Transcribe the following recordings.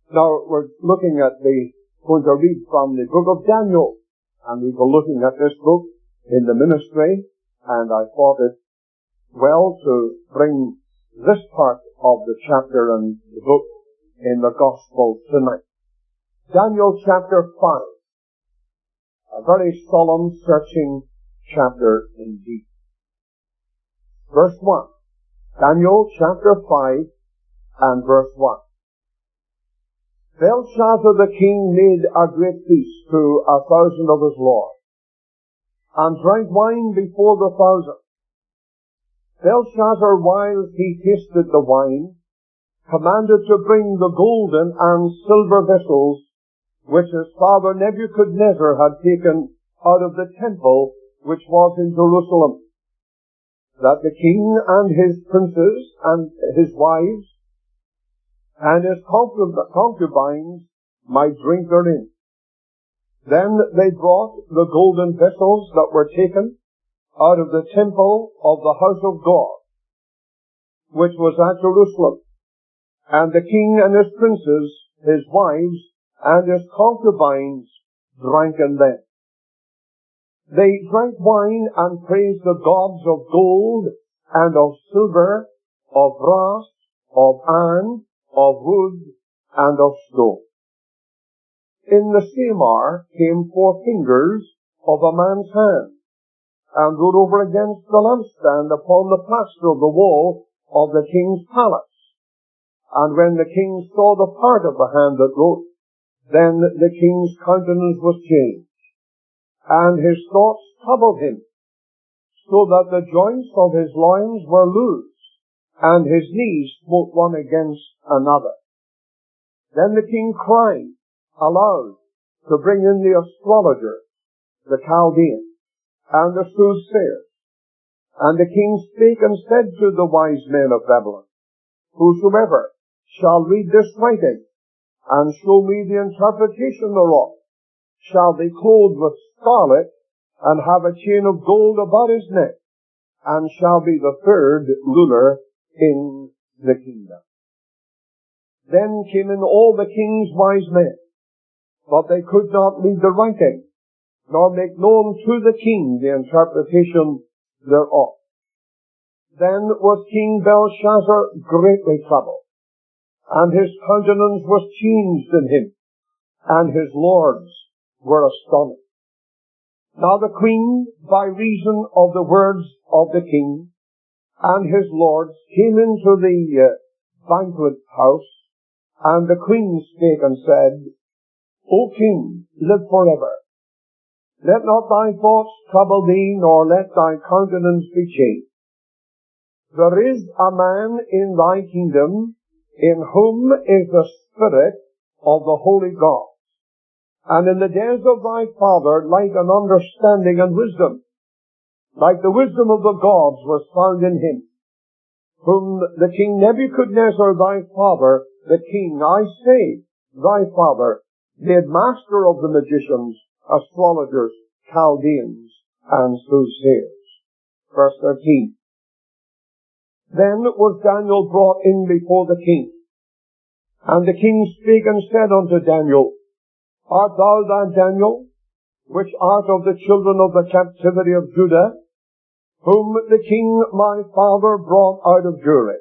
Now, we're going to read from the book of Daniel, and we were looking at this book in the ministry, and I thought it well to bring this part of the chapter and the book in the gospel tonight. Daniel chapter 5. A very solemn, searching chapter indeed. Verse 1. Daniel chapter 5 and verse 1. Belshazzar the king made a great feast to 1,000 of his lords, and drank wine before the 1,000. Belshazzar, while he tasted the wine, commanded to bring the golden and silver vessels which his father Nebuchadnezzar had taken out of the temple which was in Jerusalem, that the king and his princes and his wives and his concubines might drink therein. Then they brought the golden vessels that were taken out of the temple of the house of God, which was at Jerusalem, and the king and his princes, his wives, and his concubines drank in them. They drank wine and praised the gods of gold and of silver, of brass, of iron, of wood, and of stone. In the same hour came 4 fingers of a man's hand, and wrote over against the lampstand upon the plaster of the wall of the king's palace. And when the king saw the part of the hand that wrote, then the king's countenance was changed, and his thoughts troubled him, so that the joints of his loins were loose, and his knees smote one against another. Then the king cried aloud to bring in the astrologers, the Chaldeans, and the soothsayers. And the king spake and said to the wise men of Babylon, Whosoever shall read this writing, and show me the interpretation thereof, shall be clothed with scarlet, and have a chain of gold about his neck, and shall be the 3rd ruler in the kingdom. Then came in all the king's wise men, but they could not read the writing, nor make known to the king the interpretation thereof. Then was King Belshazzar greatly troubled, and his countenance was changed in him, and his lords were astonished. Now the queen, by reason of the words of the king and his lords, came into the banquet house, and the queen spake and said, O king, live forever. Let not thy thoughts trouble thee, nor let thy countenance be changed. There is a man in thy kingdom, in whom is the spirit of the holy God. And in the days of thy father light and understanding and wisdom, like the wisdom of the gods, was found in him, whom the king Nebuchadnezzar thy father, the king, I say, thy father, made master of the magicians, astrologers, Chaldeans, and soothsayers. Verse 13. Then was Daniel brought in before the king, and the king spake and said unto Daniel, Art thou that Daniel, which art of the children of the captivity of Judah, whom the king my father brought out of Jewry?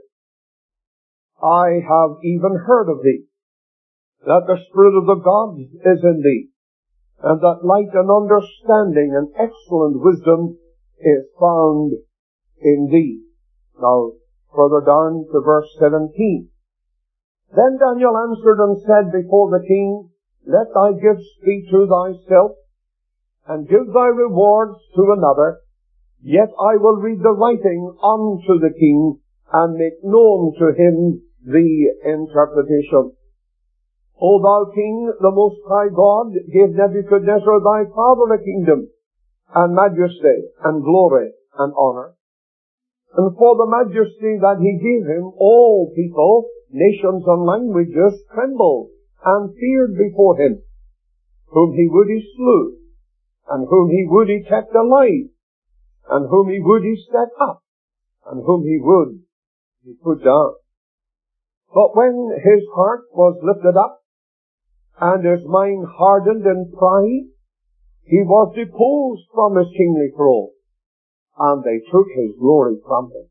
I have even heard of thee, that the spirit of the gods is in thee, and that light and understanding and excellent wisdom is found in thee. Now, further down to verse 17. Then Daniel answered and said before the king, Let thy gifts be to thyself, and give thy rewards to another, yet I will read the writing unto the king, and make known to him the interpretation. O thou king, the most high God gave Nebuchadnezzar thy father a kingdom, and majesty, and glory, and honor. And for the majesty that he gave him, all people, nations, and languages trembled and feared before him. Whom he would he slew, and whom he would he kept alive, and whom he would he set up, and whom he would he put down. But when his heart was lifted up and his mind hardened in pride, he was deposed from his kingly throne, and they took his glory from him.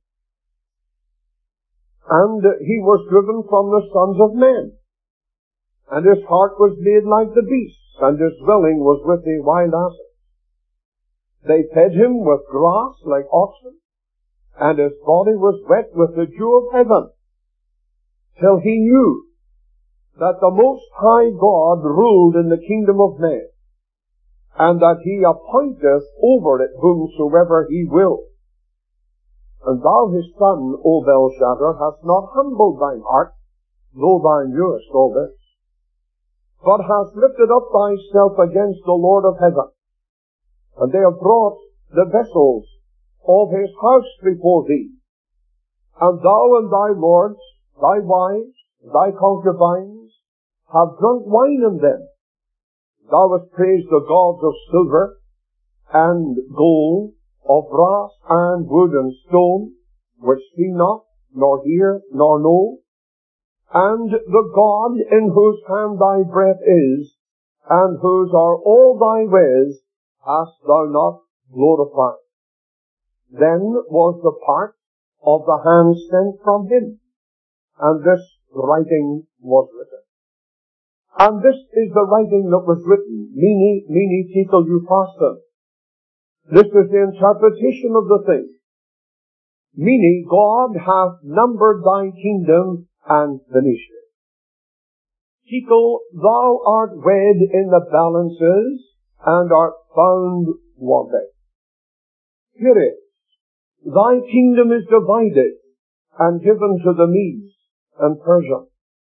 And he was driven from the sons of men, and his heart was made like the beasts, and his dwelling was with the wild asses. They fed him with grass like oxen, and his body was wet with the dew of heaven, till he knew that the Most High God ruled in the kingdom of men, and that he appointeth over it whomsoever he will. And thou, his son, O Belshazzar, hast not humbled thine heart, though thou knewest all this, but hast lifted up thyself against the Lord of heaven. And they have brought the vessels of his house before thee, and thou and thy lords, thy wives, thy concubines, have drunk wine in them. Thou hast praised the gods of silver and gold, of brass and wood and stone, which see not, nor hear, nor know, and the God in whose hand thy breath is, and whose are all thy ways, hast thou not glorified. Then was the part of the hand sent from him, and this writing was written. And this is the writing that was written, Mene, Tekel, Upharsin. This is the interpretation of the thing. Meaning, God hath numbered thy kingdom and finished it. Tekel, thou art weighed in the balances and art found wanting. Peres, thy kingdom is divided and given to the Medes and Persians.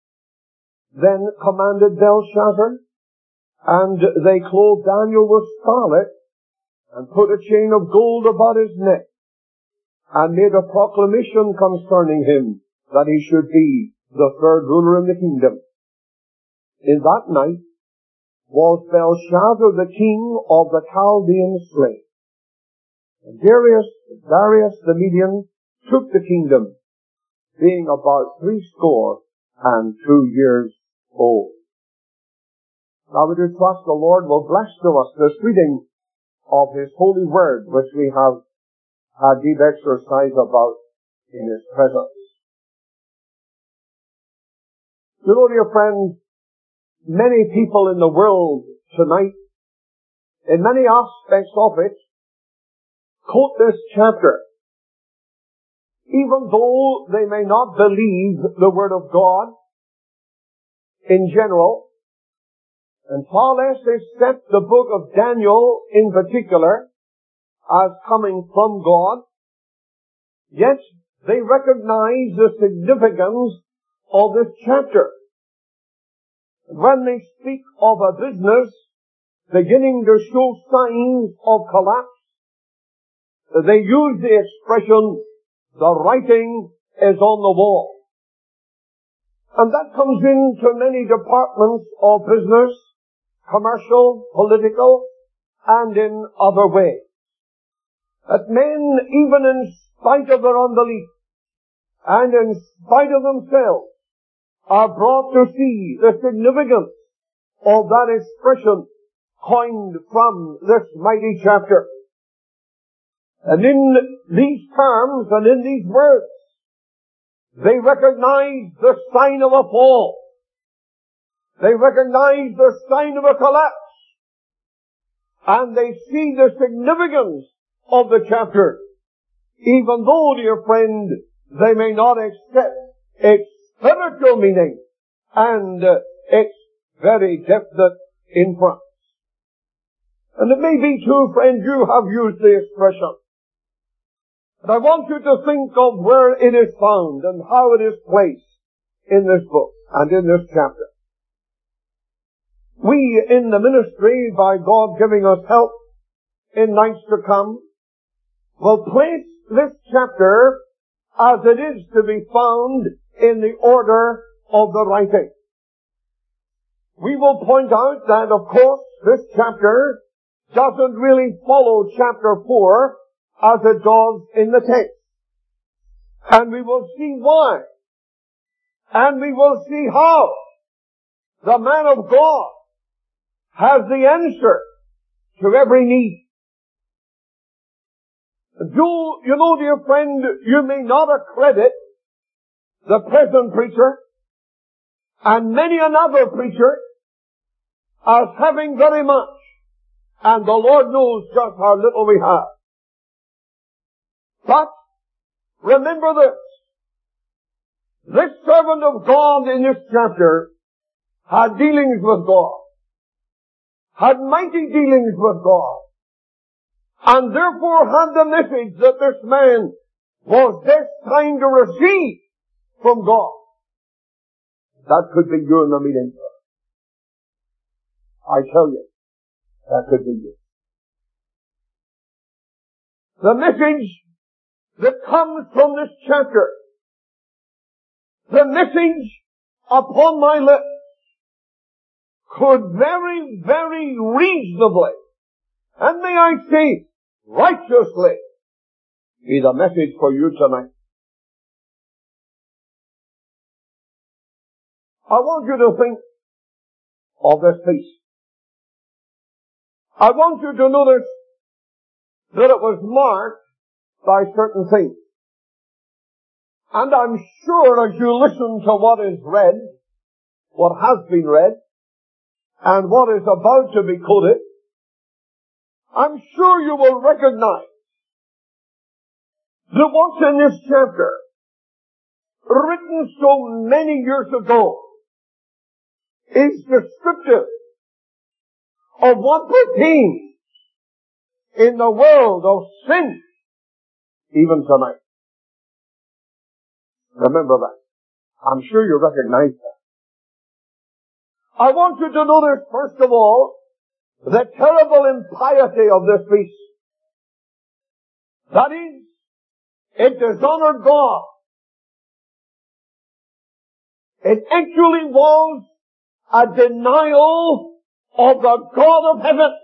Then commanded Belshazzar, and they clothed Daniel with scarlet, and put a chain of gold about his neck, and made a proclamation concerning him, that he should be the third ruler in the kingdom. In that night was Belshazzar the king of the Chaldeans slain. And Darius the Median took the kingdom, being about 62 years old. Now we do trust the Lord will bless to us this reading of his holy word, which we have had deep exercise about in his presence. You know, dear friends, many people in the world tonight, in many aspects of it, quote this chapter, even though they may not believe the word of God in general, and far less accept the book of Daniel in particular as coming from God, yet they recognize the significance of this chapter. When they speak of a business beginning to show signs of collapse, they use the expression, the writing is on the wall. And that comes into many departments of business, commercial, political, and in other ways. That men, even in spite of their unbelief, and in spite of themselves, are brought to see the significance of that expression coined from this mighty chapter. And in these terms and in these words, they recognize the sign of a fall. They recognize the sign of a collapse. And they see the significance of the chapter, even though, dear friend, they may not accept its spiritual meaning and its very definite inference. And it may be too, friend, you have used the expression. But I want you to think of where it is found and how it is placed in this book and in this chapter. We in the ministry, by God giving us help in nights to come, will place this chapter as it is to be found in the order of the writing. We will point out that, of course, this chapter doesn't really follow chapter 4 as it does in the text. And we will see why. And we will see how. the man of God, has the answer to every need. You know, dear friend, you may not accredit the present preacher and many another preacher as having very much, and the Lord knows just how little we have. But remember this. This servant of God in this chapter had dealings with God, had mighty dealings with God, and therefore had the message that this man was destined to receive from God. That could be you in the meeting. I tell you, that could be you. The message that comes from this chapter, the message upon my lips, could very, very reasonably, and may I say righteously, be the message for you tonight. I want you to think of this piece. I want you to notice that it was marked by certain things. And I'm sure as you listen to what is read, what has been read, and what is about to be quoted, I'm sure you will recognize that what's in this chapter, written so many years ago, is descriptive of what pertains in the world of sin, even tonight. Remember that. I'm sure you recognize that. I want you to notice, first of all, the terrible impiety of this beast. That is, it dishonored God. It actually was a denial of the God of heaven.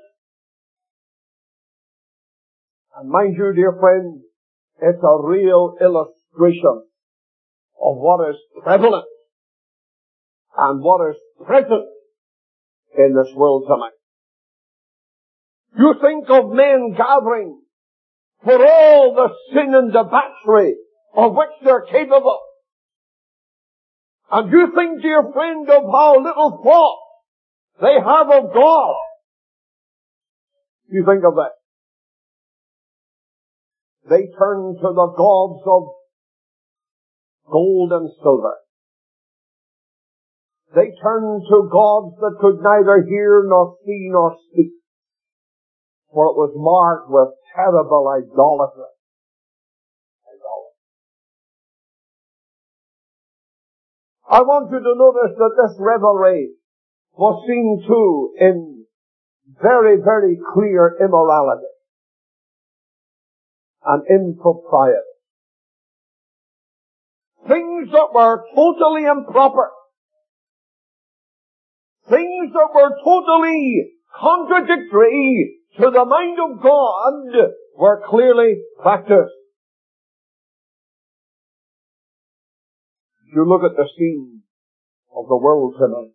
And mind you, dear friend, it's a real illustration of what is prevalent and what is present in this world tonight. You think of men gathering for all the sin and debauchery of which they're capable. And you think, dear friend, of how little thought they have of God. You think of that. They turn to the gods of gold and silver. They turn to gods that could neither hear nor see nor speak, for it was marked with terrible idolatry. I want you to notice that this revelry was seen too in very, very clear immorality and impropriety. Things that were totally improper. Things that were totally contradictory to the mind of God were clearly practiced. If you look at the scene of the world tonight,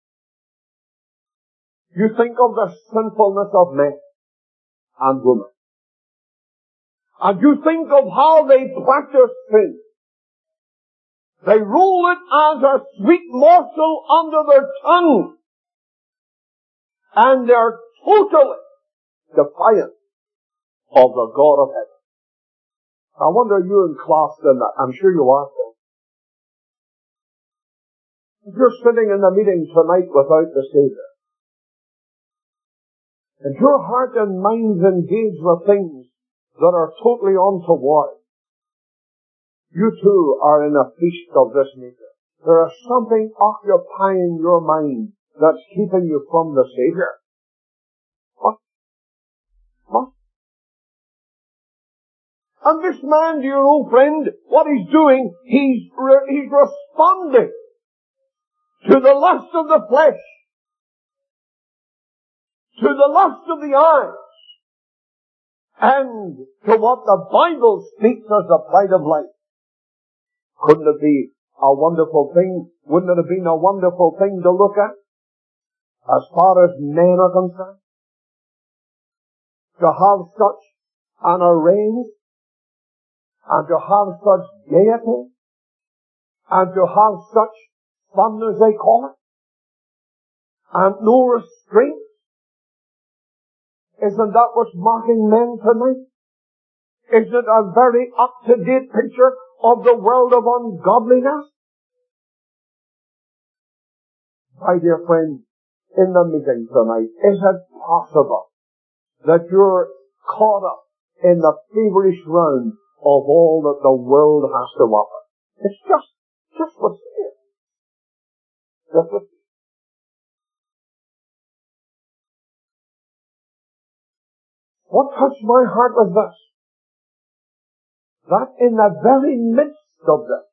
you think of the sinfulness of men and women. And you think of how they practice sin. They roll it as a sweet morsel under their tongue. And they're totally defiant of the God of heaven. I wonder, are you in class in that? I'm sure you are. If you're sitting in the meeting tonight without the Savior, and your heart and mind's engaged with things that are totally untoward, you too are in a feast of this nature. There is something occupying your mind that's keeping you from the Savior. What? And this man, dear old friend, what he's doing, he's responding to the lust of the flesh, to the lust of the eyes, and to what the Bible speaks as the pride of life. Couldn't it be a wonderful thing? Wouldn't it have been a wonderful thing to look at? as far as men are concerned, to have such an array, and to have such gaiety, and to have such fun, as they call it, and no restraint. Isn't that what's marking men tonight? Isn't it a very up-to-date picture of the world of ungodliness? My dear friend, in the meeting tonight, is it possible that you're caught up in the feverish round of all that the world has to offer? It's just what's here. Just what's here. What touched my heart was this, that in the very midst of this,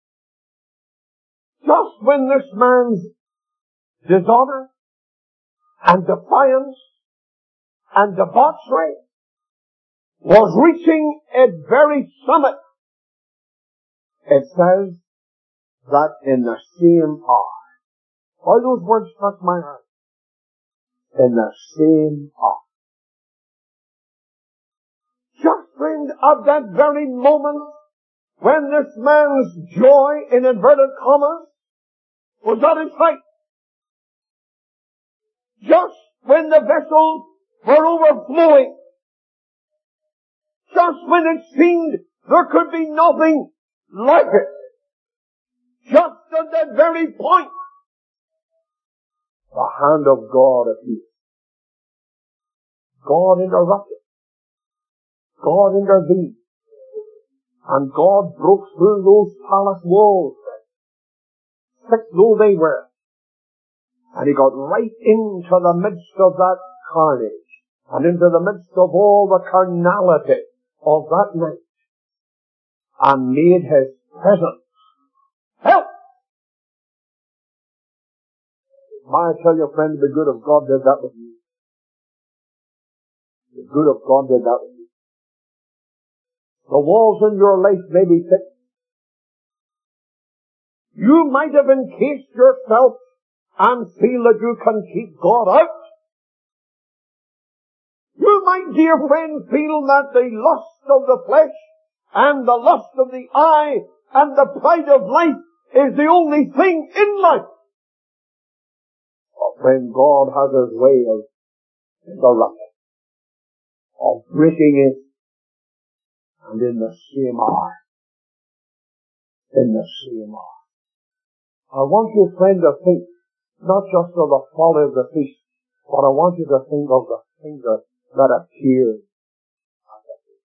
just when this man's dishonor and defiance and debauchery was reaching its very summit, it says that in the same hour, all those words touch my heart, in the same hour. Just friend, at that very moment when this man's joy, in inverted commas, was at its height, just when the vessels were overflowing, just when it seemed there could be nothing like it, just at that very point, the hand of God appeared. God interrupted. God intervened. And God broke through those palace walls, thick though they were. And He got right into the midst of that carnage, and into the midst of all the carnality of that night, and made His presence help. May I tell you, friend, the good of God did that with you. The good of God did that with you. The walls in your life may be thick. You might have encased yourself and feel that you can keep God out. You might, dear friend, feel that the lust of the flesh and the lust of the eye and the pride of life is the only thing in life. Oh, friend, God has His way of interrupting, of breaking it, and in the same hour, I want you, friend, to think not just of the folly of the feast, but I want you to think of the finger that appeared at the feast.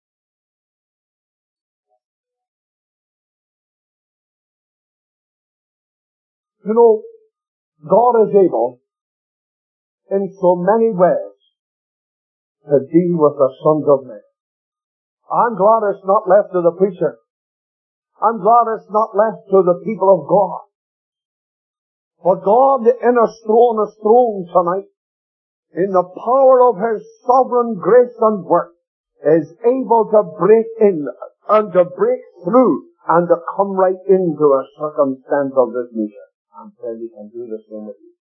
You know, God is able in so many ways to deal with the sons of men. I'm glad it's not left to the preacher. I'm glad it's not left to the people of God. But God, in His throne tonight, in the power of His sovereign grace and work, is able to break in and to break through and to come right into a circumstance of this nature. I'm telling you, He can do the same with you.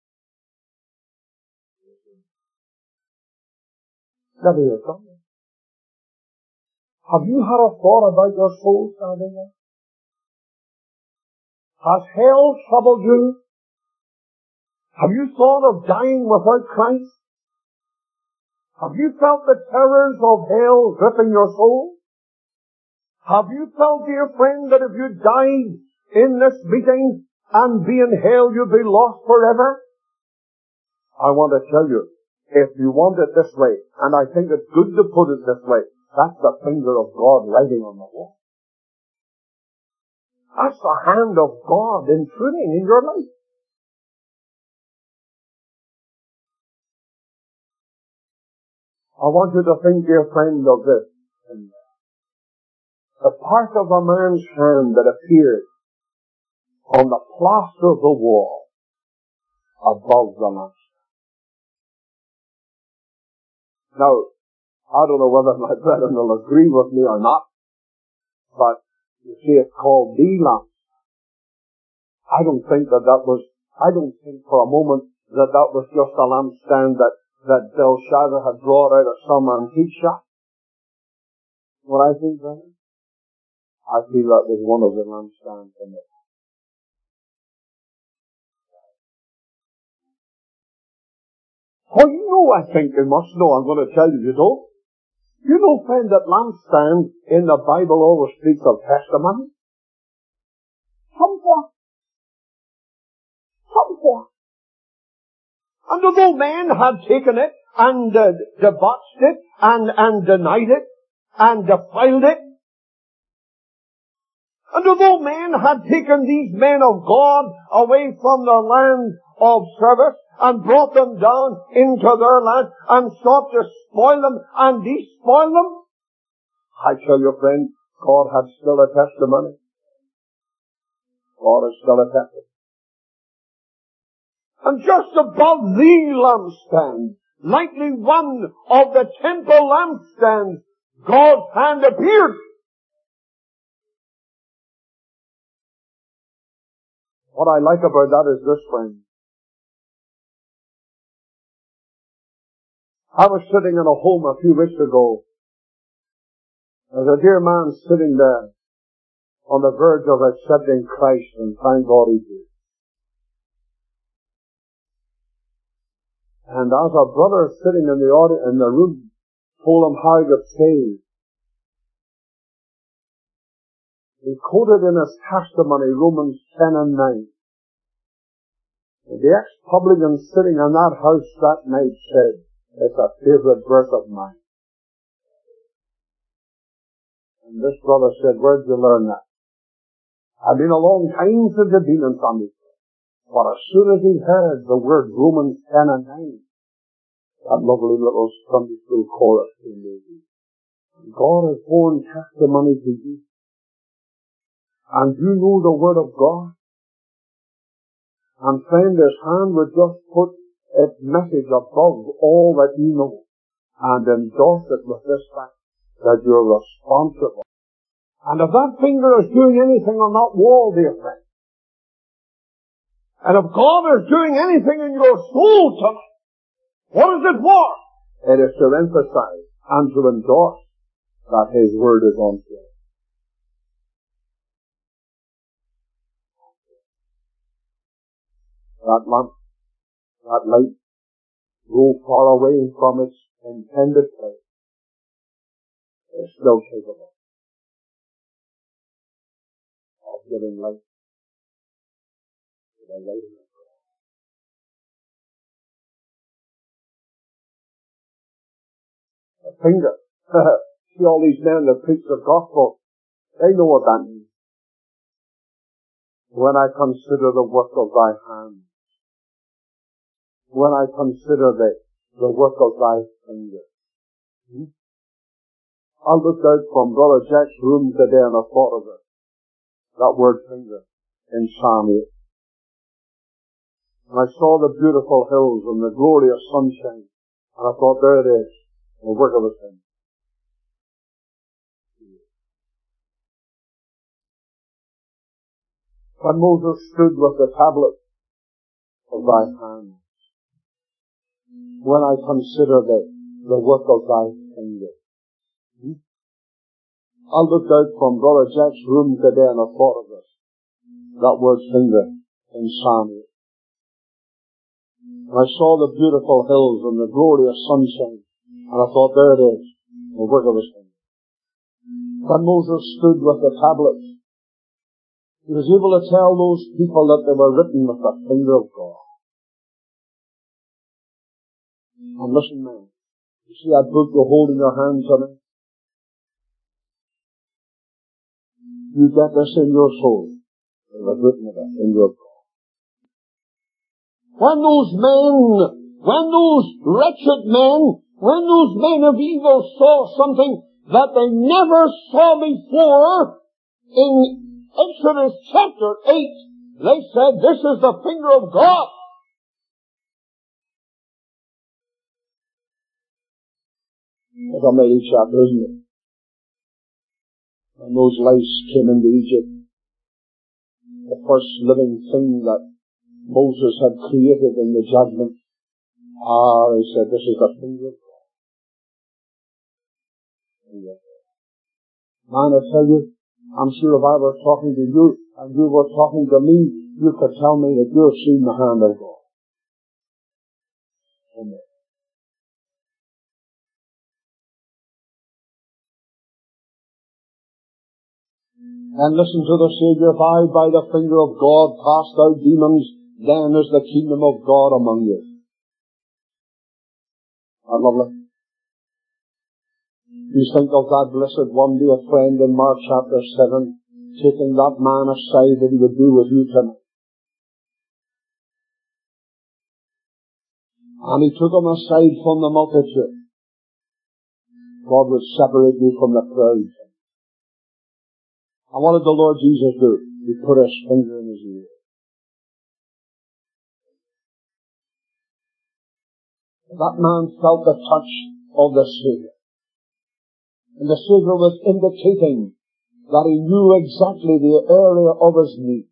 That He has done it. Have you had a thought about your soul salvation? Has hell troubled you? Have you thought of dying without Christ? Have you felt the terrors of hell gripping your soul? Have you felt, dear friend, that if you died in this meeting and be in hell, you'd be lost forever? I want to tell you, if you want it this way, and I think it's good to put it this way, that's the finger of God writing on the wall. That's the hand of God intruding in your life. I want you to think, dear friend, of this. The part of a man's hand that appeared on the plaster of the wall above the master. Now, I don't know whether my brethren will agree with me or not, but you see it's called the lamp. I don't think for a moment that that was just a lampstand that Belshazzar had brought out of some antique shop? What I think, brother? I feel that was one of the lampstands in it. Oh, you know, I think you must know. I'm going to tell you, you don't? You know, friend, that lampstand in the Bible always speaks of testimony? Somewhat. And although men had taken it and debauched it and denied it and defiled it, and although men had taken these men of God away from the land of service and brought them down into their land and sought to spoil them and despoil them, I tell you, friend, God had still a testimony. God is still a testimony. And just above the lampstand, likely one of the temple lampstands, God's hand appeared. What I like about that is this, friend. I was sitting in a home a few weeks ago. There's a dear man sitting there on the verge of accepting Christ, and thank God he did. And as a brother sitting in the room told him how he got saved, he quoted in his testimony Romans 10 and 9. And the ex-publican sitting in that house that night said, it's a favorite verse of mine. And this brother said, where'd you learn that? I've been a long time since I've been in Sunday. But as soon as he heard the word Romans 10 and 9, that lovely little Sunday school chorus came to me. God has borne testimony to you. And you know the Word of God. And friend, His hand would just put its message above all that you know and endorse it with this fact that you're responsible. And if that finger is doing anything on that wall, dear friend, and if God is doing anything in your soul tonight, what is it for? It is to emphasize and to endorse that His Word is on you. That lamp, that light, go far away from its intended place, is still capable of giving light to the light of God. A finger. See all these men that preach the gospel, they know what that means. When I consider the work of thy hands, when I consider the work of thy fingers. I looked out from Brother Jack's room today and I thought of it. That word finger in Psalm 8. And I saw the beautiful hills and the glorious sunshine. And I thought, there it is, the work of his hand. When Moses stood with the tablet of thy hands, when I consider the work of thy finger. I looked out from Brother Jack's room today and I thought of this. That word finger in Psalm 8. And I saw the beautiful hills and the glorious sunshine. And I thought, there it is, the work of his hand. When Moses stood with the tablets, he was able to tell those people that they were written with the finger of God. And listen, man, you see that book you hold in your hand tonight? You get this in your soul. It was written with the finger of God. When those wretched men, when those men of evil saw something that they never saw before, in Exodus chapter 8, they said, this is the finger of God. It's a mighty chapter, isn't it? When those lice came into Egypt, the first living thing that Moses had created in the judgment. He said, this is the finger of God. Man, I tell you, I'm sure if I were talking to you and you were talking to me, you could tell me that you've seen the hand of God. Amen. And listen to the Savior, if I by the finger of God cast out demons, then is the kingdom of God among you. Isn't that lovely? You think of that blessed one, dear friend, in Mark chapter 7, taking that man aside that he would do with you tonight. And he took him aside from the multitude. God would separate you from the crowd. And what did the Lord Jesus do? He put his finger in his ear. That man felt the touch of the Savior. And the Savior was indicating that he knew exactly the area of his need.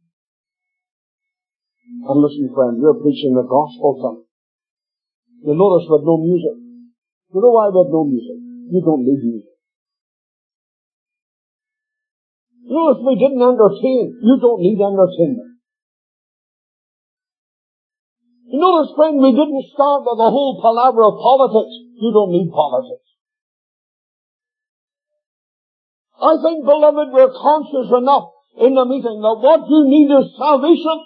And listen, friend, we're preaching the gospel tonight. You notice with no music. You know why with no music? You don't need music. You notice we didn't entertain. You don't need entertainment. You notice, friend, we didn't start with a whole palaver of politics. You don't need politics. I think, beloved, we're conscious enough in the meeting that what you need is salvation.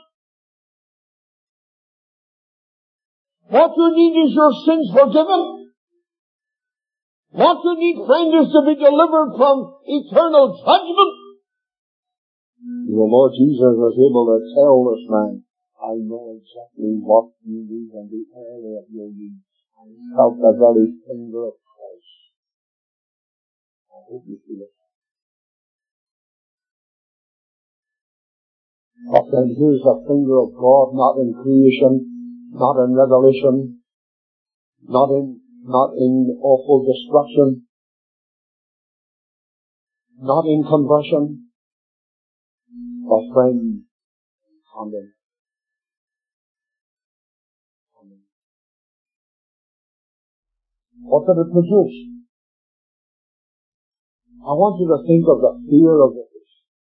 What you need is your sins forgiven. What you need, friend, is to be delivered from eternal judgment. The Lord Jesus was able to tell this man, I know exactly what you need and the area of your need. And he felt the very finger of Christ. I hope you feel it. But then here's the finger of God, not in creation, not in revelation, not in awful destruction, not in conversion, but friend, condemnation. What did it produce? I want you to think of the fear of the fish.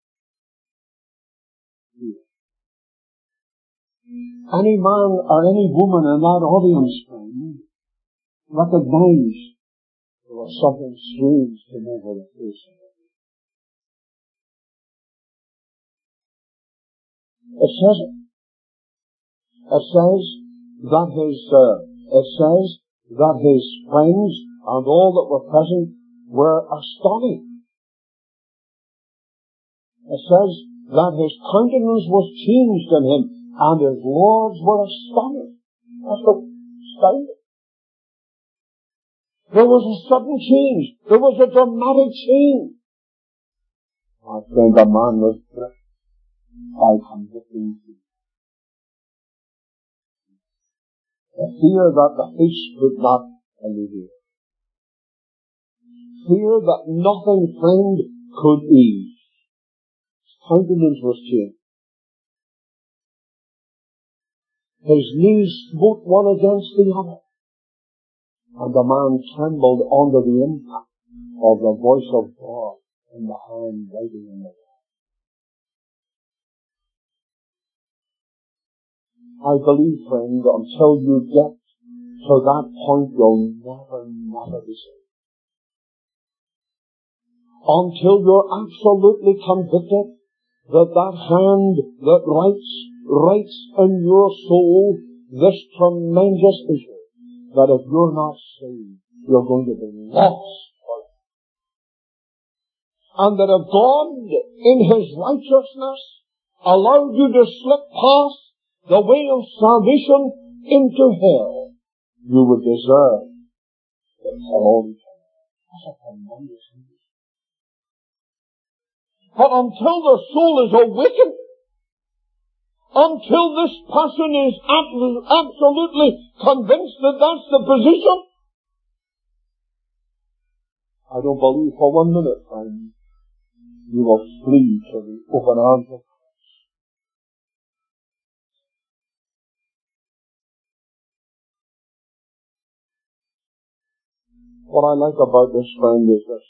Any man or any woman in that audience, friend, recognized there was something strange came over the face of it. It says that his friends and all that were present were astonished. It says that his countenance was changed in him, and his lords were astonished. That's astounding. There was a sudden change. There was a dramatic change. My friend, the man was gripped by convicting fear. The fear that the fish could not alleviate. Fear that nothing, friend, could ease. His countenance was changed. His knees smote one against the other. And the man trembled under the impact of the voice of God in the hand writing in the wall. I believe, friend, until you get to that point, you'll never be saved. Until you're absolutely convicted that that hand that writes in your soul this tremendous issue, that if you're not saved, you're going to be lost. And that if God, in His righteousness, allowed you to slip past the way of salvation into hell, you would deserve the hell. That's a tremendous thing. But until the soul is awakened, until this person is absolutely convinced that that's the position, I don't believe for 1 minute, friend, you will flee to the open arms of Christ. What I like about this friend is this.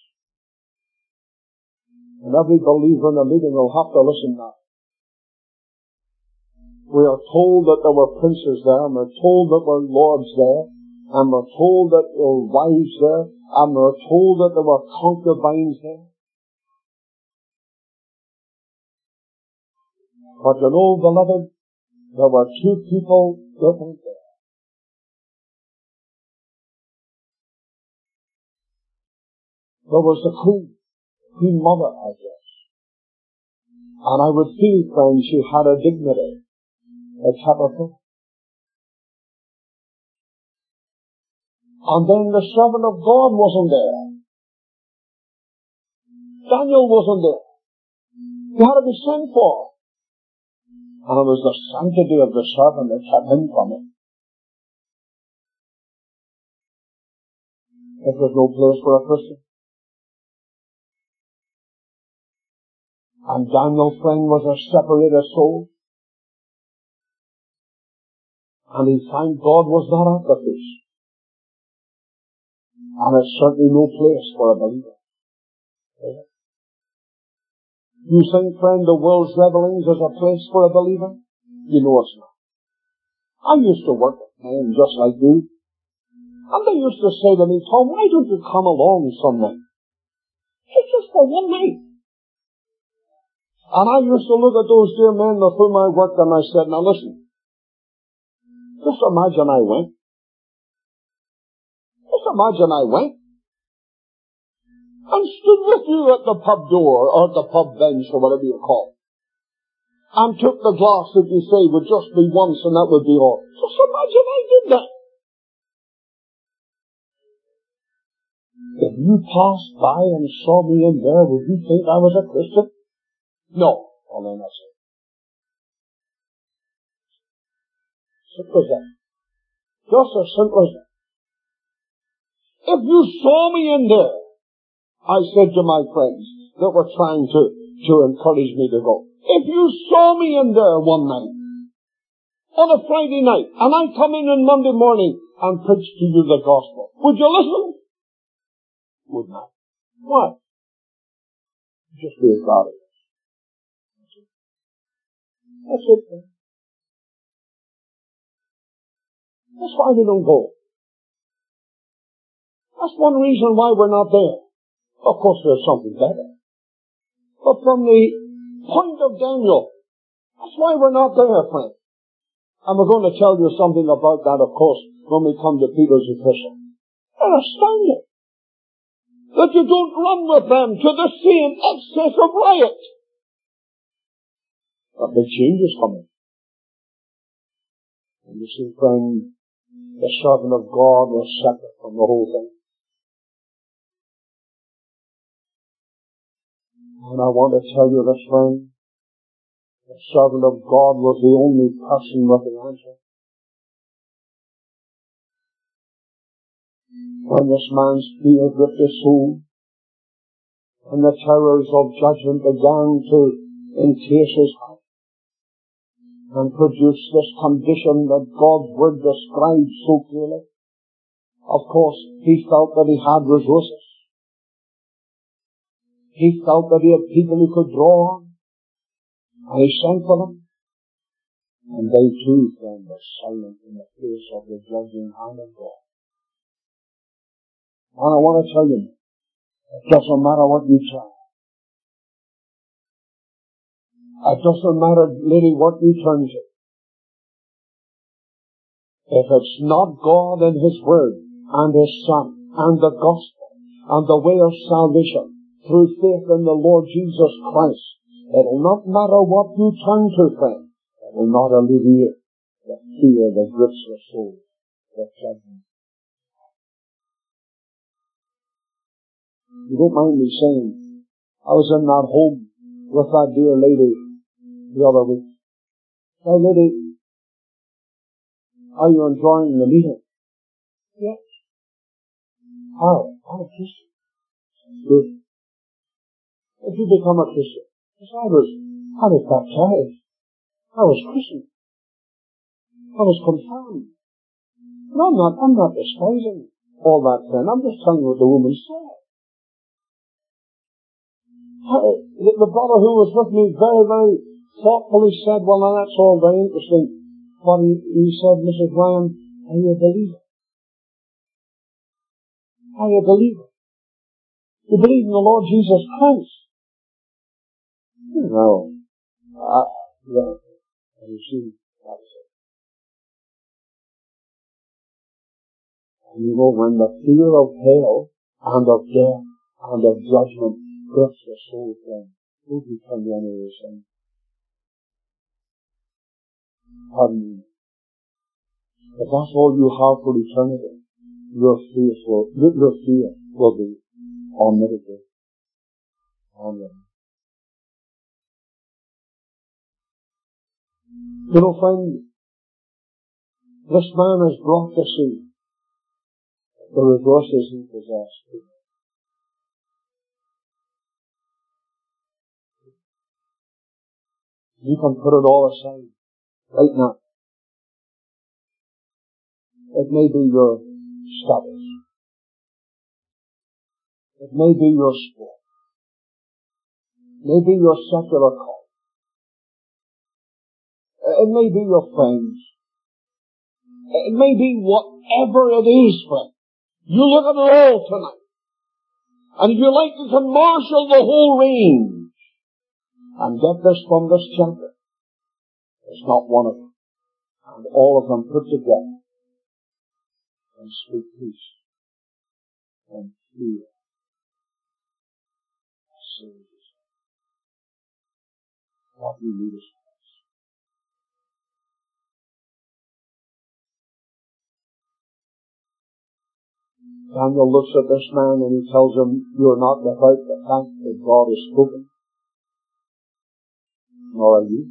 And every believer in the meeting will have to listen now. We are told that there were princes there, and we're told that there were lords there, and we're told that there were wives there, and we're told that there were concubines there. But you know, beloved, there were two people that weren't there. There was the Queen Mother, I guess. And I would feel, friends, she had a dignity. It's Habakkuk. And then the servant of God wasn't there. Daniel wasn't there. He had to be sent for. And it was the sanctity of the servant that kept him from it. If there's no place for a Christian. And Daniel's friend was a separated soul. And he found God was not at the feast. And it's certainly no place for a believer. You think, friend, the world's revelings is a place for a believer? You know it's not. I used to work with men just like you. And they used to say to me, Tom, why don't you come along some night? Just for one night. And I used to look at those dear men with whom I worked and I said, now listen, just imagine I went. Just imagine I went. And stood with you at the pub door, or at the pub bench, or whatever you call it. And took the glass that you say would just be once and that would be all. Just imagine I did that. If you passed by and saw me in there, would you think I was a Christian? No. Well, then that's it. Simple as that. Just as simple as that. If you saw me in there, I said to my friends that were trying to encourage me to go, if you saw me in there one night, on a Friday night, and I come in on Monday morning and preach to you the gospel, would you listen? Would not. Why? Just be as God is. That's it. That's why we don't go. That's one reason why we're not there. Of course, there's something better. But from the point of Daniel, that's why we're not there, friend. And we're going to tell you something about that, of course, when we come to Peter's epistle. They're astounded that you don't run with them to the same excess of riot. A big change is coming. And you see, friend, the servant of God was separate from the whole thing. And I want to tell you this, friend, the servant of God was the only person with the answer. When this man's fear gripped his soul, and the terrors of judgment began to encase his heart, and produce this condition that God's word describes so clearly, of course, he felt that he had resources. He felt that he had people he could draw on. And he sent for them. And they too, friend, were silent in the face of the judging hand of God. And I want to tell you, it doesn't matter what you try. It doesn't matter, lady, what you turn to. If it's not God and His Word, and His Son, and the Gospel, and the way of salvation, through faith in the Lord Jesus Christ, it will not matter what you turn to, friend. It will not alleviate the fear that grips your soul, the judgment. You don't mind me saying, I was in that home with that dear lady the other week. Hey, lady, are you enjoying the meeting? Yes. How? I'm a Christian. Good. If you become a Christian, because I was baptized. I was Christian. I was confirmed. No, I'm not despising. all that sin. I'm just telling you what the woman said. The brother who was with me very, very thoughtfully said, well, now that's all very interesting. But he said, Mrs. Ryan, are you a believer? Are you a believer? You believe in the Lord Jesus Christ? No. Yeah. And you see, that's it. And you know, when the fear of hell and of death and of judgment grips your soul, then who can turn you any of your sin? Pardon me. If that's all you have for eternity, your fear will be unmitigated. You know, friend, this man is brought to see the resources he possessed. You can put it all aside right now. It may be your status. It may be your sport. It may be your secular call. It may be your friends. It may be whatever it is, friend. You look at it all tonight. And if you like, you can marshal the whole range. And get this from this chapter. It's not one of them. And all of them put together. And speak peace. And fear. Saviors. What you need is Christ. Daniel looks at this man and he tells him, you're not without the fact that God has spoken. Nor are you.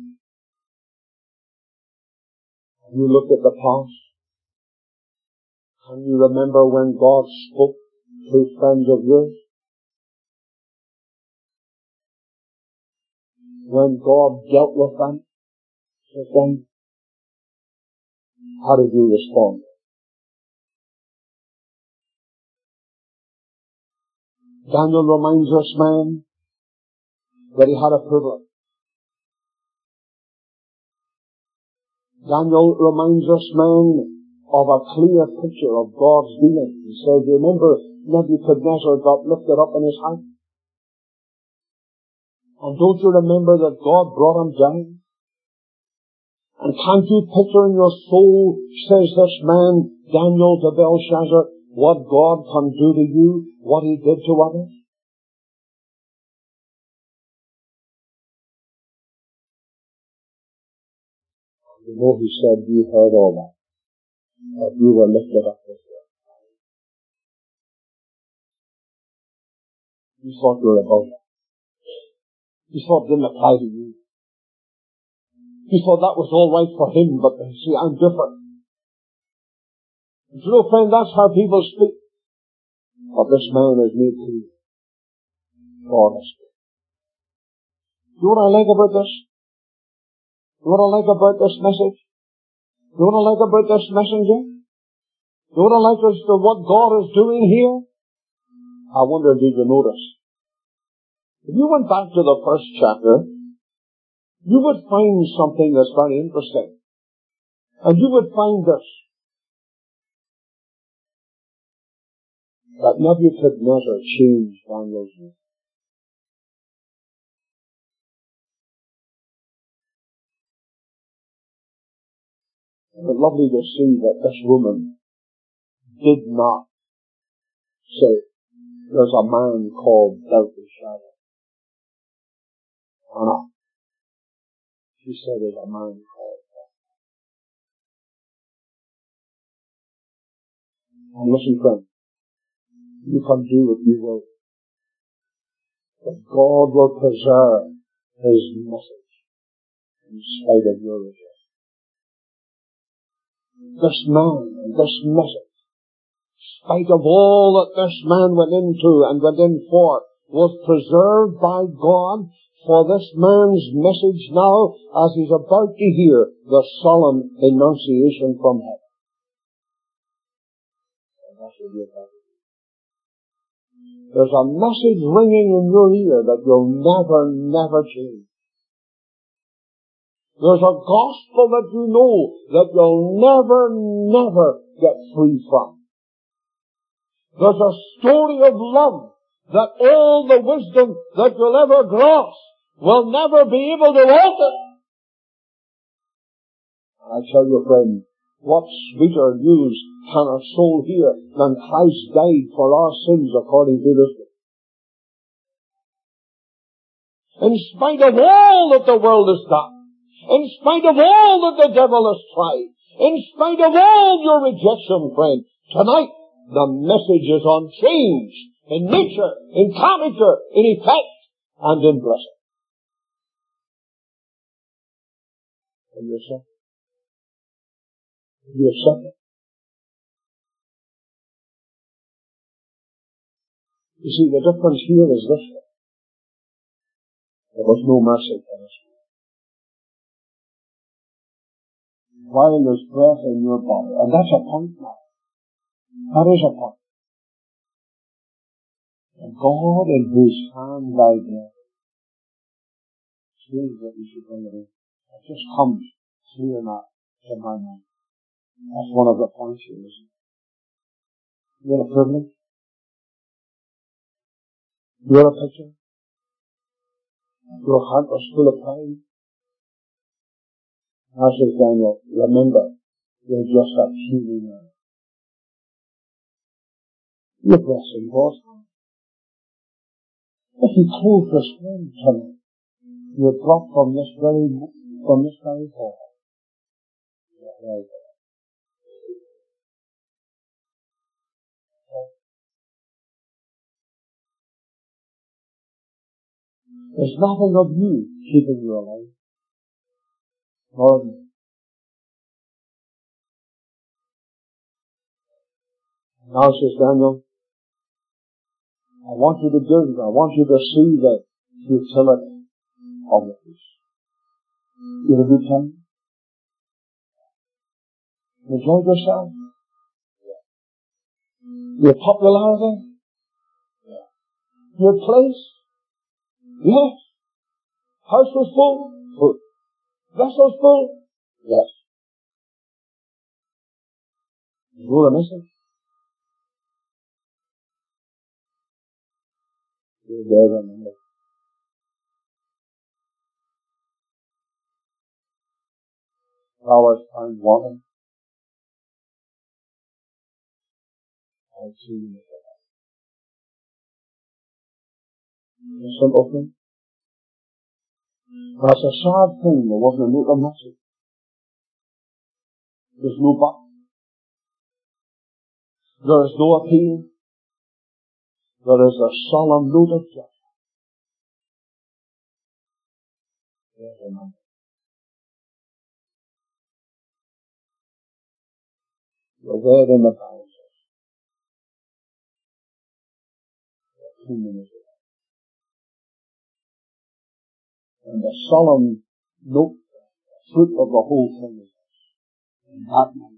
Have you looked at the past? Can you remember when God spoke to friends of yours? When God dealt with them? How did you respond? Daniel reminds us, man, that he had a privilege. Daniel reminds us, man, of a clear picture of God's dealing. He says, remember, Nebuchadnezzar got lifted up in his height. And don't you remember that God brought him down? And can't you picture in your soul, says this man, Daniel to Belshazzar, what God can do to you, what he did to others? You know, he said, you heard all that. But you were lifted up this way. You thought you were above that. You thought it didn't apply to you. You thought that was all right for him, but see, I'm different. And you know, friend, that's how people speak. But this man is made clear. God has spoken. You know what I like about this? You know what I like about this message? You know what I like about this messenger? You know what I like as to what God is doing here? I wonder, did you notice? If you went back to the first chapter, you would find something that's very interesting. And you would find this. That Nebuchadnezzar changed Daniel's name. It's lovely to see that this woman did not say, there's a man called Belteshazzar. No. She said, there's a man called Belteshazzar. And listen, friend, you can do what you will. But God will preserve His message in spite of your rejection. This man, this message, in spite of all that this man went into and went in for, was preserved by God for this man's message now as he's about to hear the solemn enunciation from heaven. And that's of your body. There's a message ringing in your ear that you'll never change. There's a gospel that you know that you'll never get free from. There's a story of love that all the wisdom that you'll ever grasp will never be able to alter. I tell you, friend, what sweeter news can our soul hear than Christ died for our sins according to this book? In spite of all that the world has done, in spite of all that the devil has tried, in spite of all your rejection, friend, tonight the message is unchanged in nature, in character, in effect, and in blessing. And you're suffering. You're suffering. You see, the difference here is this. There was no mercy for us. While there's breath in your body, and that's a point now. That is a point. And God in His hand thy death. Strange that you should bring it in. It just comes clear now to my mind. That's one of the points here, isn't it? You're a privilege. You're a picture. Your heart was full of pride. I said, Daniel, remember, you're just a puny man. You're blessing God's hand. If you close this hand tonight, you're dropped from this very hall. Right. There's nothing of you keeping you alive. Lord, now says Daniel, I want you to see the futility of the peace. You have a good time? Enjoy yourself? Your popularity? Your place? Yes. House was full? Full. Vessels full? Yes. You know the message? You're there, remember. Thou hast found water. I'll see you in the A simple thing. That's a sad thing. There wasn't a note of message. There's no but. There is no appeal. There is a solemn note of judgment. Yes, remember. You're there in the palace. 2 minutes ago. And the solemn note, the fruit of the whole thing is this. And that night,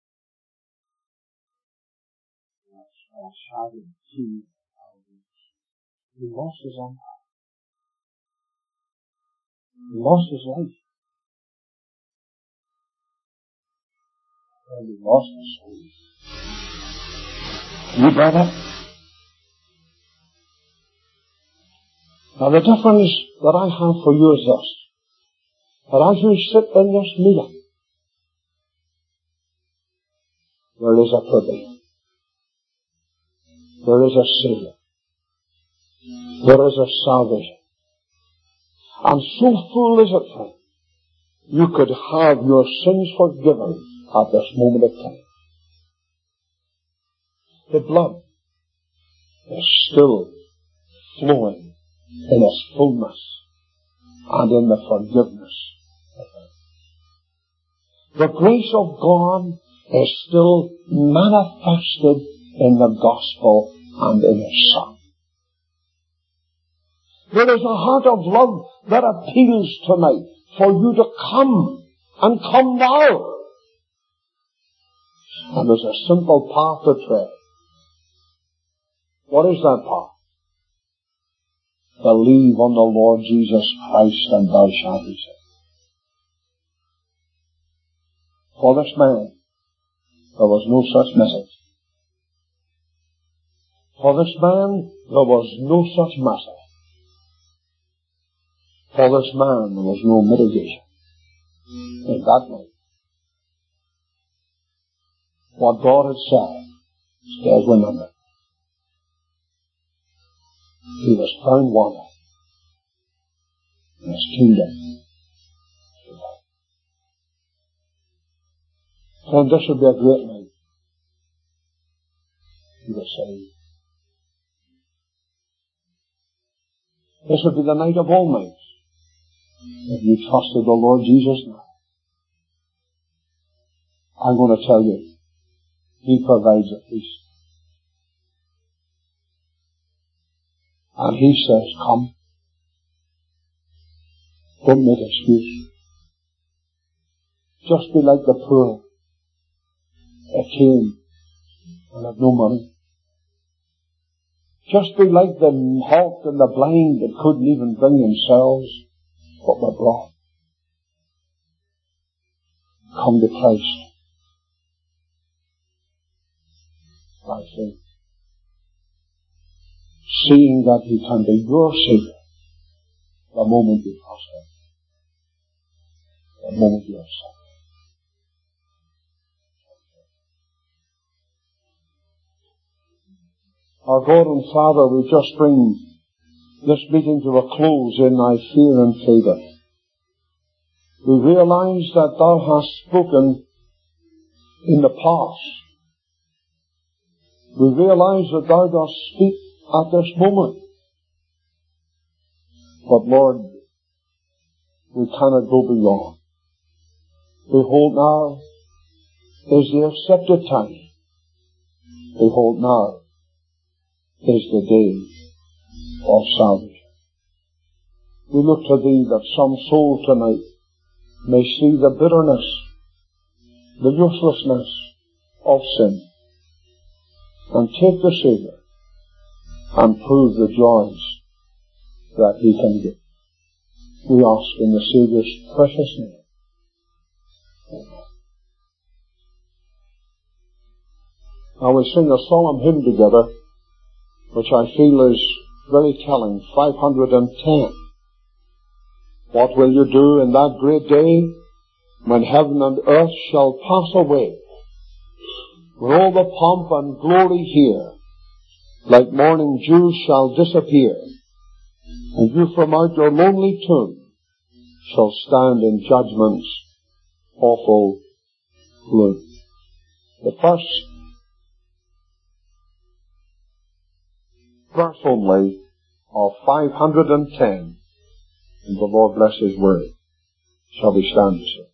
I shouted to he lost his empire. He lost his life. And he lost his soul. You brother? Now the difference that I have for you is this. That as you sit in this meeting, there is a provision. There is a Savior. There is a salvation. And so full is it, friend, you could have your sins forgiven at this moment of time. The blood is still flowing in its fullness and in the forgiveness of God. The grace of God is still manifested in the gospel and in His Son. There is a heart of love that appeals tonight for you to come and come now. And there's a simple path to tread. What is that path? Believe on the Lord Jesus Christ and thou shalt be saved. For this man, there was no such message. For this man, there was no such message. For this man, there was no mitigation in that way. What God had said stays remembered. He was found wanting in his kingdom. And this would be a great night. He was saved. This would be the night of all nights. If you trusted the Lord Jesus now, I'm going to tell you, He provides a feast. And He says, come. Don't make excuse. Just be like the poor that came and had no money. Just be like the halt and the blind that couldn't even bring themselves but were brought. Come to Christ by faith, seeing that He can be your Savior the moment you trust Him, the moment you accept Him. Our God and Father, we just bring this meeting to a close in Thy fear and favour. We realize that Thou hast spoken in the past. We realize that Thou dost speak at this moment. But Lord, we cannot go beyond. Behold, now is the accepted time. Behold, now is the day of salvation. We look to Thee that some soul tonight may see the bitterness, the uselessness of sin, and take the Savior and prove the joys that He can give. We ask in the Saviour's precious name. Amen. Now we sing a solemn hymn together, which I feel is very telling, 510. What will you do in that great day when heaven and earth shall pass away, when all the pomp and glory here, like morning dew, shall disappear, and you from out your lonely tomb shall stand in judgment's awful gloom? The first verse only of 510, and the Lord bless His word, shall we stand to sing.